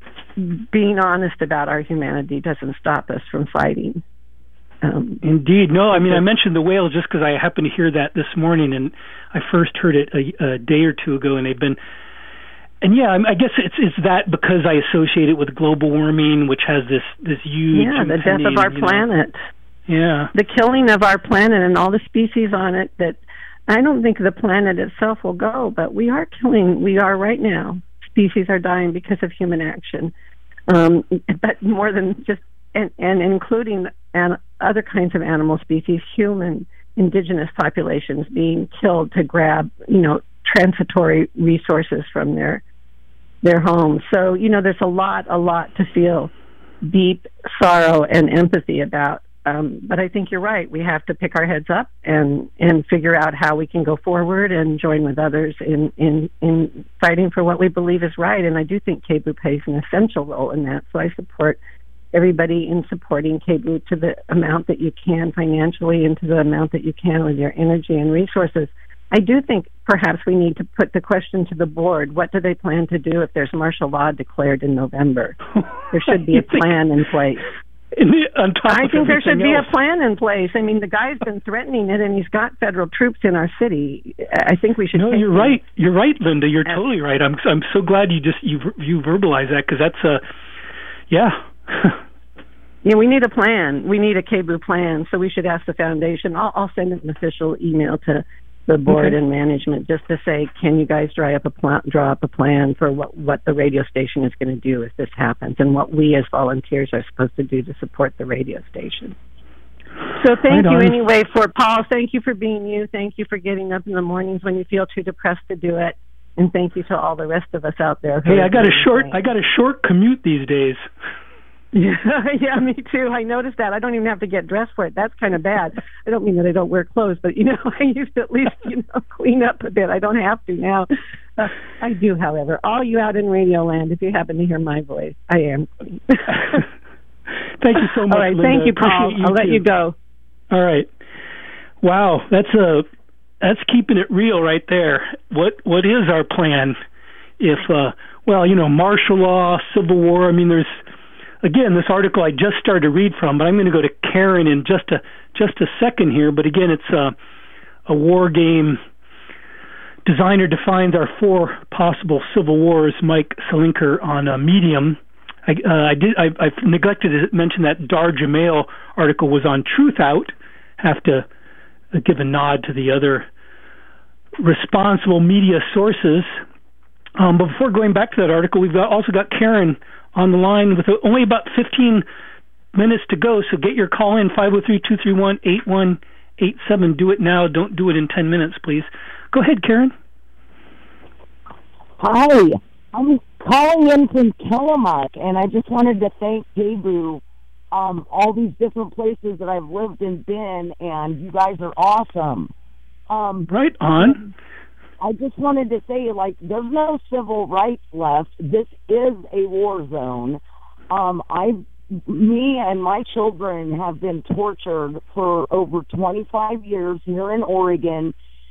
being honest about our humanity doesn't stop us from fighting. Um, Indeed. No, I mean, I mentioned the whales just because I happened to hear that this morning, and I first heard it a, a day or two ago, and they've been... And yeah, I guess it's it's that because I associate it with global warming, which has this this huge yeah, the death of our planet, know. yeah, the killing of our planet and all the species on it. That I don't think the planet itself will go, but we are killing. We are right now. Species are dying because of human action, um, but more than just and, and including an, other kinds of animal species, human, indigenous populations being killed to grab, you know, transitory resources from their their homes. So, you know, there's a lot, a lot to feel deep sorrow and empathy about. Um, but I think you're right. We have to pick our heads up and, and figure out how we can go forward and join with others in, in, in fighting for what we believe is right. And I do think K B U plays an essential role in that. So I support everybody in supporting K B U to the amount that you can financially and to the amount that you can with your energy and resources. I do think perhaps we need to put the question to the board, what do they plan to do if there's martial law declared in November? There should be a plan in place. In the, on top I of think there should be else. a plan in place. I mean, the guy's been threatening it, and he's got federal troops in our city. I think we should... No, take you're them. right. You're right, Linda. You're As, totally right. I'm I'm so glad you just you you verbalize that, because that's a... Yeah. Yeah, we need a plan. We need a K B U plan, so we should ask the foundation. I'll, I'll send an official email to the board okay. and management just to say, can you guys draw up a plan, draw up a plan for what, what the radio station is going to do if this happens, and what we as volunteers are supposed to do to support the radio station. So thank right you on. anyway for Paul. Thank you for being you. Thank you for getting up in the mornings when you feel too depressed to do it. And thank you to all the rest of us out there. Hey, I got a short, I got a short commute these days. Yeah, yeah, me too. I noticed that. I don't even have to get dressed for it. That's kind of bad. I don't mean that I don't wear clothes, but, you know, I used to at least, you know, clean up a bit. I don't have to now. Uh, I do, however. All you out in Radio Land, if you happen to hear my voice, I am. Thank you so much, All right, Linda. thank you, Paul. You I'll let too. you go. All right. Wow, that's a that's keeping it real right there. What what is our plan if uh, well, you know, martial law, civil war? I mean, there's again this article I just started to read from, but I'm going to go to Karen in just a just a second here. But again, it's a a war game. Designer defines our four possible civil wars. Mike Selinker on uh, Medium. I, uh, I did. I, I neglected to mention that Dar Jamail article was on Truth Out. Have to uh, give a nod to the other responsible media sources. Um, but before going back to that article, we've got, also got Karen on the line with only about fifteen minutes to go. So get your call in five oh three, two three one, eight one eight seven. Do it now. Don't do it in ten minutes, please. Go ahead, Karen. Hi. I'm calling in from Tillamook, and I just wanted to thank Gabu, um, all these different places that I've lived and been, and you guys are awesome. Um, right on. I just wanted to say, like, there's no civil rights left. This is a war zone. Um, I, me and my children have been tortured for over twenty-five years here in Oregon,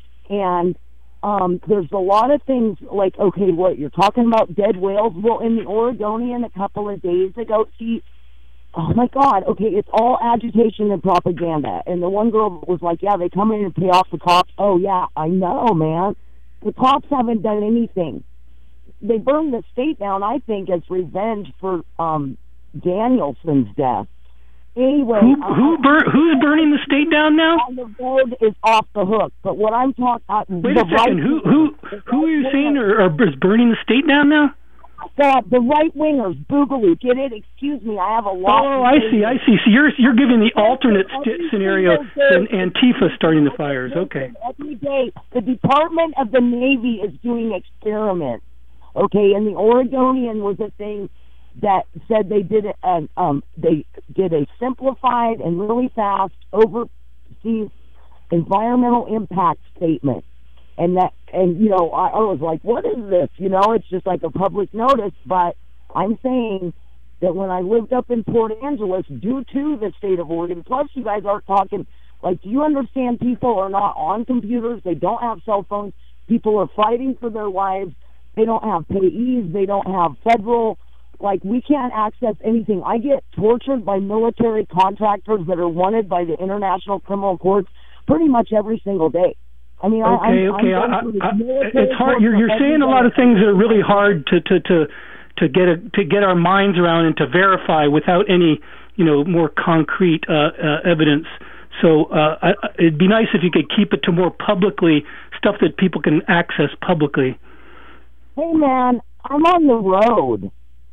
and Um, there's a lot of things like, okay, what, you're talking about dead whales? Well, in the Oregonian a couple of days ago, see, oh my God, okay, it's all agitation and propaganda. And the one girl was like, yeah, they come in and pay off the cops. Oh, yeah, I know, man. The cops haven't done anything. They burned the state down, I think, as revenge for um, Danielson's death. Anyway, who, who bur- who's burning the state down now? The road is off the hook. But what I'm talking, uh, wait a second. Who who who are you saying are, are is burning the state down now? The the right wingers, Boogaloo. Get it? Excuse me. I have a lot. Oh, I see. I see. So you're you're giving the alternate st- scenario than Antifa starting the fires. Okay. Every day, the Department of the Navy is doing experiments. Okay, and the Oregonian was a thing that said they did it, uh, um, they did a simplified and really fast overseas environmental impact statement, and that, and you know, I, I was like, what is this? You know, it's just like a public notice. But I'm saying that when I lived up in Port Angeles, due to the state of Oregon, plus you guys aren't talking. Like, do you understand? People are not on computers. They don't have cell phones. People are fighting for their lives. They don't have payees. They don't have federal. Like, we can't access anything. I get tortured by military contractors that are wanted by the International Criminal Courts pretty much every single day. I mean, okay, I, okay. I'm I, I, it's hard. You're, you're saying a lot of things that are really hard to to to to get a, to get our minds around and to verify without any, you know, more concrete uh, uh, evidence. So uh, I, it'd be nice if you could keep it to more publicly stuff that people can access publicly. Hey, man, I'm on the road.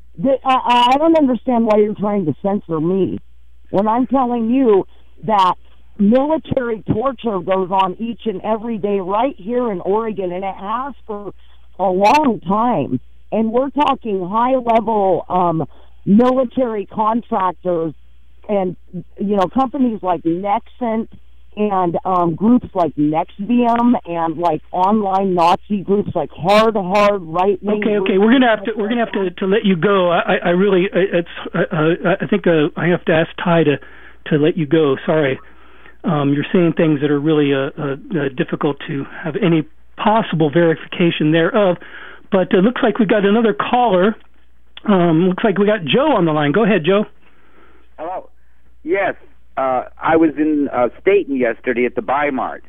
I, I don't understand why you're trying to censor me when I'm telling you that military torture goes on each and every day right here in Oregon, and it has for a long time. And we're talking high-level um, military contractors and, you know, companies like Nexent and um, groups like Nexium and like online Nazi groups like Hard Hard Right Wing. Okay, okay, we're gonna have to we're gonna have to, to let you go. I, I really it's uh, I think uh, I have to ask Ty to to let you go. Sorry, um, you're saying things that are really uh, uh, uh, difficult to have any possible verification thereof. But it uh, looks like we got another caller. Um, looks like we got Joe on the line. Go ahead, Joe. Hello. Yes. Uh, I was in uh, Staten yesterday at the Bi-Mart,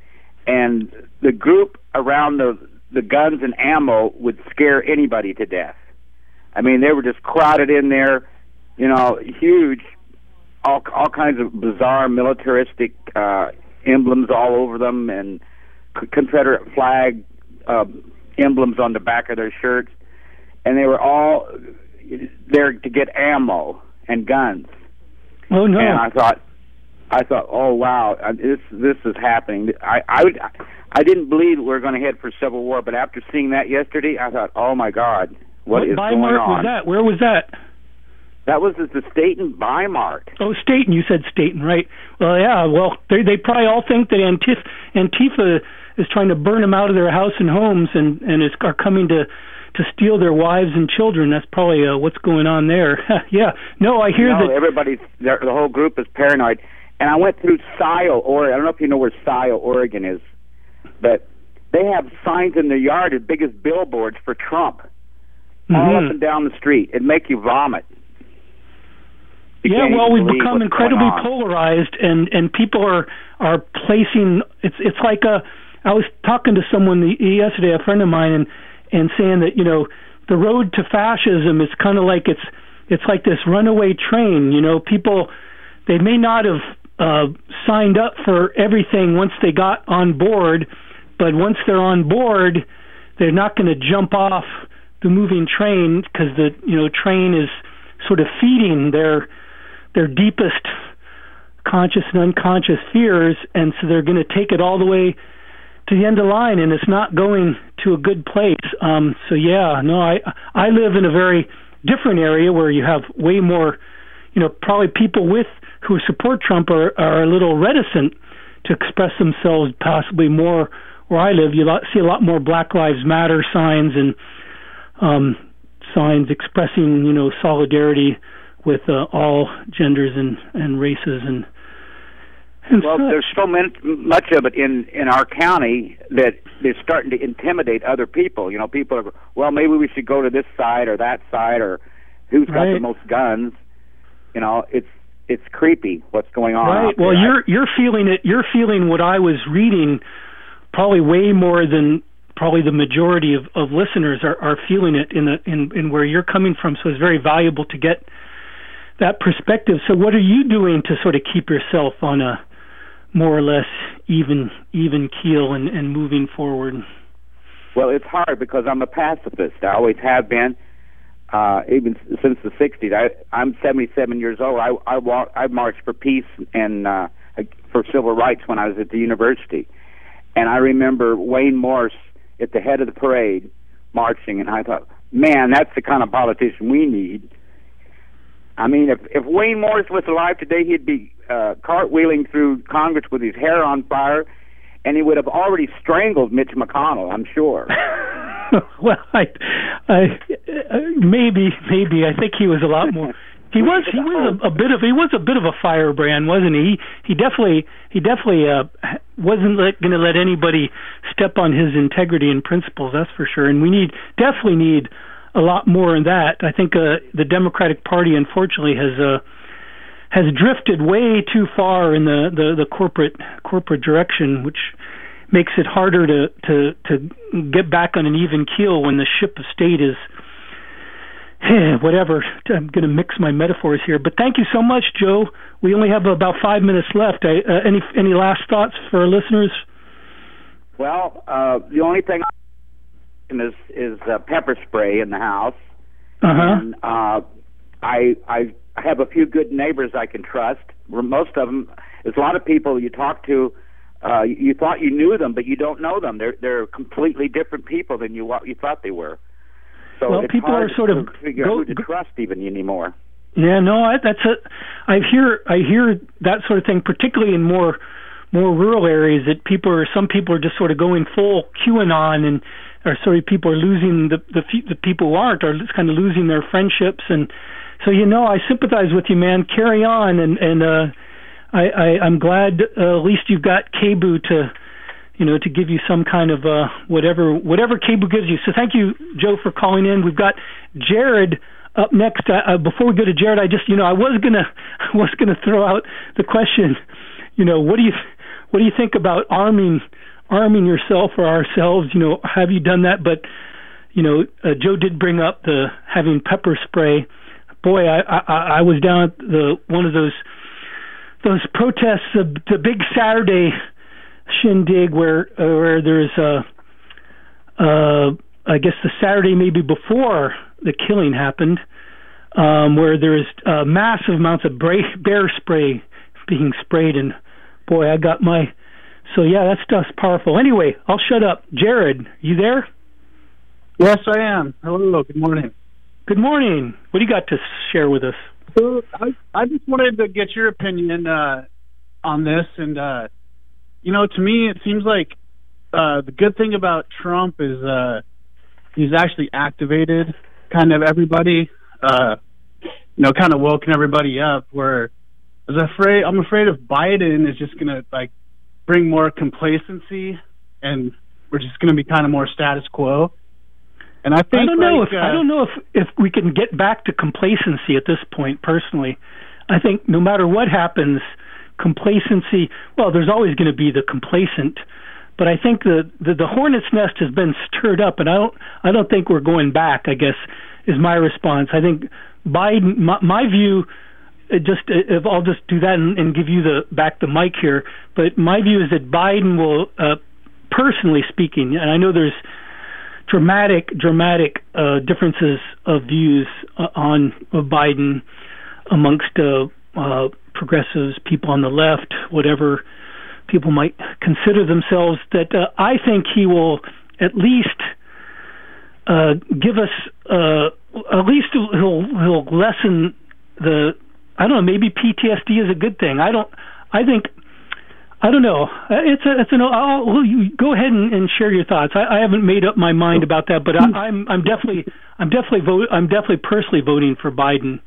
and the group around the the guns and ammo would scare anybody to death. I mean, they were just crowded in there, you know, huge, all all kinds of bizarre militaristic uh, emblems all over them, and c- Confederate flag uh, emblems on the back of their shirts, and they were all there to get ammo and guns. Oh no! And I thought, I thought, oh wow, this this is happening. I I, would, I didn't believe we were going to head for civil war, but after seeing that yesterday, I thought, oh my God, what, what is going on? What was that? Where was that? That was at the Staten Weimar. Oh, Staten. You said Staten, right? Well, yeah. Well, they they probably all think that Antif- Antifa is trying to burn them out of their house and homes, and and is are coming to to steal their wives and children. That's probably uh, what's going on there. Yeah. No, I hear no, that everybody's the whole group is paranoid. And I went through Scioto, Oregon. I don't know if you know where Scioto, Oregon is, but they have signs in their yard as big as billboards for Trump, mm-hmm. all up and down the street. It'd make you vomit. You yeah, well, we've believe become incredibly polarized, and, and people are are placing. It's it's like a. I was talking to someone yesterday, a friend of mine, and and saying that you know the road to fascism is kind of like it's it's like this runaway train. You know, people they may not have uh, signed up for everything once they got on board, but once they're on board, they're not going to jump off the moving train because the you know train is sort of feeding their their deepest conscious and unconscious fears, and so they're going to take it all the way to the end of the line, and it's not going to a good place. Um, so yeah, no, I I live in a very different area where you have way more, you know, probably people with who support Trump are, are a little reticent to express themselves, possibly more where I live. You see a lot more Black Lives Matter signs and um, signs expressing, you know, solidarity with uh, all genders and, and races and, and well, such. There's so many, much of it in, in our county that they're starting to intimidate other people. You know, people are, well, maybe we should go to this side or that side, or who's got right. the most guns. You know, it's it's creepy what's going on. Right. Well, you're you're feeling it. You're feeling what I was reading, probably way more than probably the majority of, of listeners are, are feeling it in the in, in where you're coming from. So it's very valuable to get that perspective. So what are you doing to sort of keep yourself on a more or less even even keel and, and moving forward? Well, it's hard because I'm a pacifist. I always have been, uh, even since the sixties. I, I'm seventy-seven years old. I I, walk, I marched for peace and uh, for civil rights when I was at the university. And I remember Wayne Morse at the head of the parade marching, and I thought, man, that's the kind of politician we need. I mean, if, if Wayne Morris was alive today, he'd be uh, cartwheeling through Congress with his hair on fire, and he would have already strangled Mitch McConnell, I'm sure. Well, I, I, uh, maybe, maybe. I think he was a lot more. He was, he was a, a bit of, he was a bit of a firebrand, wasn't he? He definitely, he definitely uh, wasn't going to let anybody step on his integrity and principles. That's for sure. And we need, definitely need. a lot more in that. I think uh, the Democratic Party, unfortunately, has uh, has drifted way too far in the, the, the corporate corporate direction, which makes it harder to, to, to get back on an even keel when the ship of state is, eh, whatever. I'm going to mix my metaphors here. But thank you so much, Joe. We only have about five minutes left. I, uh, any any last thoughts for our listeners? Well, uh, the only thing is is uh, pepper spray in the house, uh-huh. and uh, I I have a few good neighbors I can trust. Most of them, there's a lot of people you talk to. Uh, you thought you knew them, but you don't know them. They're they're completely different people than you what you thought they were. So well, it's people hard are sort to of figure go, out who to trust even anymore. Yeah, no, I, that's a. I hear I hear that sort of thing, particularly in more more rural areas. That people are some people are just sort of going full QAnon and. Or sorry, people are losing the the the people who aren't are just kind of losing their friendships, and so you know I sympathize with you, man. Carry on, and and uh, I, I I'm glad uh, at least you've got K B U to you know to give you some kind of uh, whatever whatever K B U gives you. So thank you, Joe, for calling in. We've got Jared up next. Uh, before we go to Jared, I just you know I was gonna I was gonna throw out the question. You know what do you what do you think about arming? arming yourself or ourselves, you know, have you done that? But, you know, uh, Joe did bring up the having pepper spray. Boy, I, I, I was down at the one of those those protests, uh, the big Saturday shindig where uh, where there's a, uh, I guess the Saturday maybe before the killing happened, um, where there's uh, massive amounts of bra- bear spray being sprayed, and boy, I got my So, yeah, that stuff's powerful. Anyway, I'll shut up. Jared, you there? Yes, I am. Hello, good morning. Good morning. What do you got to share with us? So I, I just wanted to get your opinion uh, on this. And, uh, you know, to me, it seems like uh, the good thing about Trump is uh, he's actually activated kind of everybody, uh, you know, kind of woken everybody up, where I was afraid, I'm afraid if Biden is just going to, like, bring more complacency and we're just going to be kind of more status quo. And I think I don't know like, if uh, I don't know if, if we can get back to complacency at this point. Personally, I think no matter what happens, complacency. Well, there's always going to be the complacent, but I think the, the the hornet's nest has been stirred up, and I don't I don't think we're going back. I guess is my response. I think Biden. My, my view. It just if I'll just do that and, and give you the back the mic here. But my view is that Biden will, uh, personally speaking, and I know there's dramatic, dramatic uh, differences of views uh, on uh, Biden amongst uh, uh, progressives, people on the left, whatever people might consider themselves, that uh, I think he will at least uh, give us, uh, at least he'll, he'll lessen the, I don't know, maybe P T S D is a good thing. I don't, I think, I don't know. It's a, it's an. I'll, well, you go ahead and, and share your thoughts. I, I haven't made up my mind about that, but I, I'm, I'm definitely, I'm definitely vote. I'm definitely personally voting for Biden.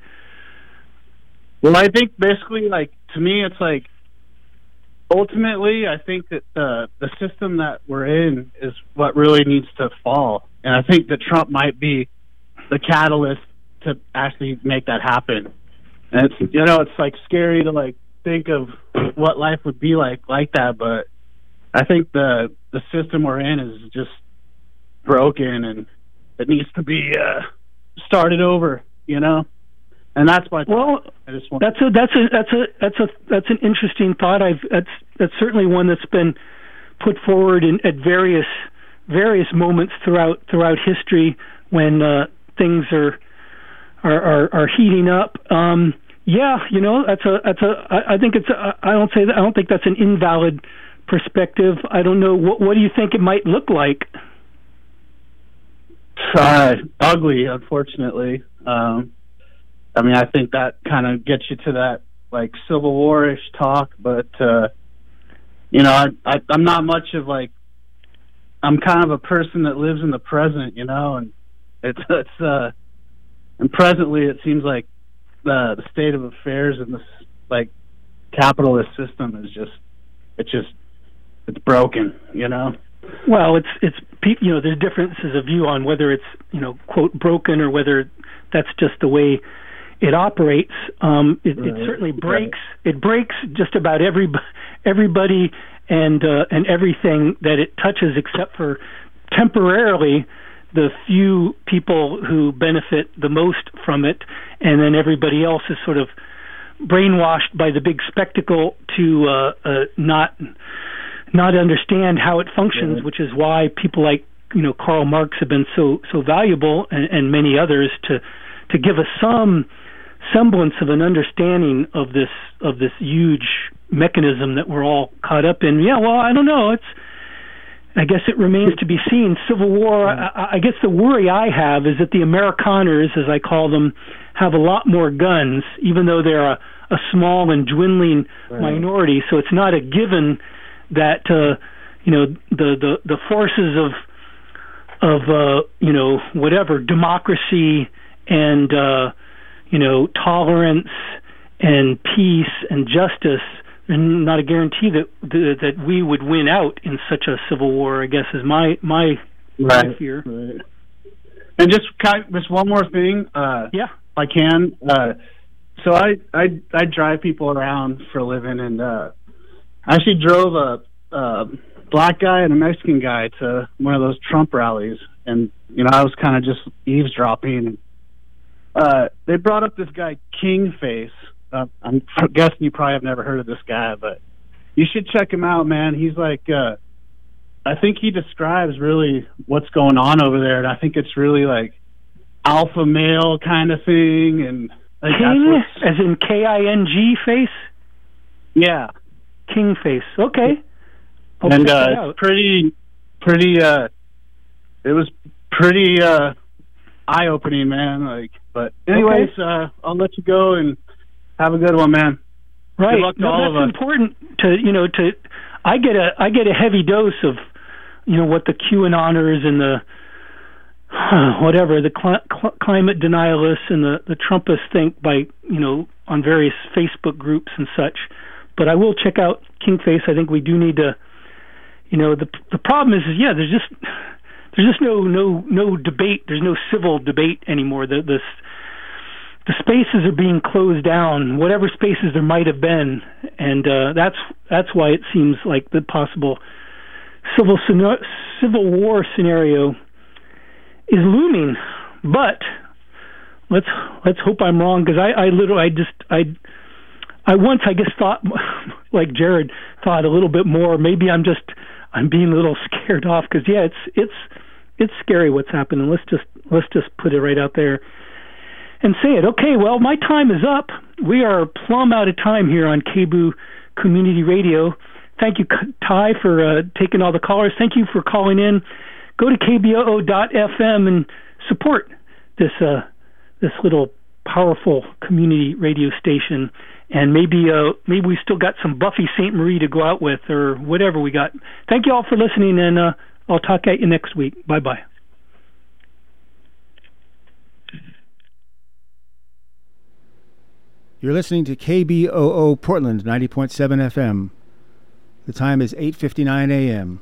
Well, I think basically, like to me, it's like ultimately, I think that the the system that we're in is what really needs to fall, and I think that Trump might be the catalyst to actually make that happen. And it's, you know, it's like scary to like think of what life would be like like that, but I think the the system we're in is just broken and it needs to be uh, started over, you know. And that's why. Well, I just want that's a that's a that's a that's a that's an interesting thought. I've that's that's certainly one that's been put forward in at various various moments throughout throughout history when uh, things are are are, are heating up. Um, yeah, you know, that's a that's a. I, I think it's. A, I don't say that. I don't think that's an invalid perspective. I don't know. What what do you think it might look like? Uh, ugly, unfortunately. Um, I mean, I think that kind of gets you to that like Civil War-ish talk, but uh, you know, I, I, I'm not much of like. I'm kind of a person that lives in the present, you know, and it's it's. Uh, and presently, it seems like the the state of affairs in this like capitalist system is just it's just it's broken, you know. Well, it's it's you know, there's differences of view on whether it's, you know, quote broken or whether that's just the way it operates. Um, it, right. it certainly breaks. Right. It breaks just about every everybody and uh, and everything that it touches, except for temporarily the few people who benefit the most from it, and then everybody else is sort of brainwashed by the big spectacle to uh, uh, not not understand how it functions, right. Which is why people like, you know, Karl Marx have been so so valuable, and, and many others, to to give us some semblance of an understanding of this of this huge mechanism that we're all caught up in. Yeah, well, I don't know. It's I guess it remains to be seen. Civil War, I, I guess the worry I have is that the Amerikaners, as I call them, have a lot more guns, even though they're a, a small and dwindling right. minority. So it's not a given that, uh, you know, the, the, the forces of, of uh, you know, whatever, democracy and, uh, you know, tolerance and peace and justice, and not a guarantee that that we would win out in such a civil war, I guess, is my my, right. my fear. Right. And just kind of, just one more thing, uh, yeah, if I can. Uh, so I, I I drive people around for a living, and uh, I actually drove a, a black guy and a Mexican guy to one of those Trump rallies, and you know I was kind of just eavesdropping. And, uh, they brought up this guy King Face. Uh, I'm guessing you probably have never heard of this guy, but you should check him out, man. He's like, uh, I think he describes really what's going on over there, and I think it's really like alpha male kind of thing. And like, King, as in K I N G face? Yeah. King Face. Okay. I'll and check uh, it out. it's pretty, pretty, uh, it was pretty, uh, eye opening, man. Like, but anyways, Okay. uh, I'll let you go and have a good one, man. Right. Good luck to no, all of that's us. important to you know to. I get a I get a heavy dose of you know what the QAnoners and the whatever the cl- cl- climate denialists and the the Trumpists think by you know on various Facebook groups and such. But I will check out Kingface. I think we do need to. You know the the problem is, is yeah there's just there's just no no no debate. There's no civil debate anymore. The the the spaces are being closed down, whatever spaces there might have been, and uh, that's that's why it seems like the possible civil civil war scenario is looming. But let's let's hope I'm wrong, because I, I literally I just I I once I guess thought like Jared thought a little bit more. Maybe I'm just I'm being a little scared off, because yeah, it's it's it's scary what's happening. Let's just let's just put it right out there and say it. Okay, well, my time is up. We are plumb out of time here on K B O O Community Radio. Thank you, Ty, for uh, taking all the callers. Thank you for calling in. Go to K B O O dot F M and support this uh, this little powerful community radio station. And maybe uh, maybe we still got some Buffy Sainte Marie to go out with, or whatever we got. Thank you all for listening, and uh, I'll talk at you next week. Bye-bye. You're listening to K B O O Portland, ninety point seven F M. The time is eight fifty-nine a.m.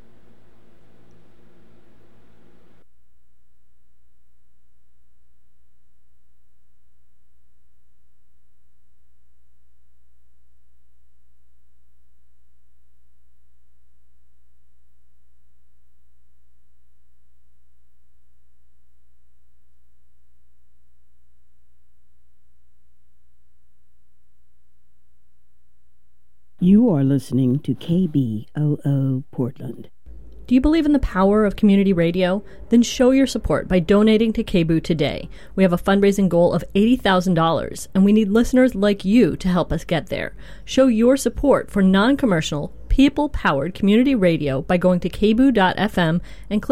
You are listening to K B O O Portland. Do you believe in the power of community radio? Then show your support by donating to K B O O today. We have a fundraising goal of eighty thousand dollars, and we need listeners like you to help us get there. Show your support for non-commercial, people-powered community radio by going to K B O O dot F M and click